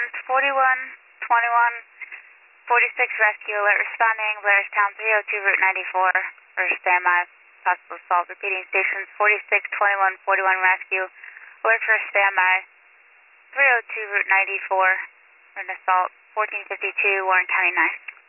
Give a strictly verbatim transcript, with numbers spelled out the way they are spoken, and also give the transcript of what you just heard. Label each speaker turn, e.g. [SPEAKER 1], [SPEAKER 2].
[SPEAKER 1] stations forty-one, twenty-one, forty-six rescue alert responding, Blairstown three oh two Route ninety-four for standby, possible assault. Repeating stations forty-six, twenty-one, forty-one rescue alert for standby, three oh two Route ninety-four for an assault, fourteen fifty-two Warren County nine.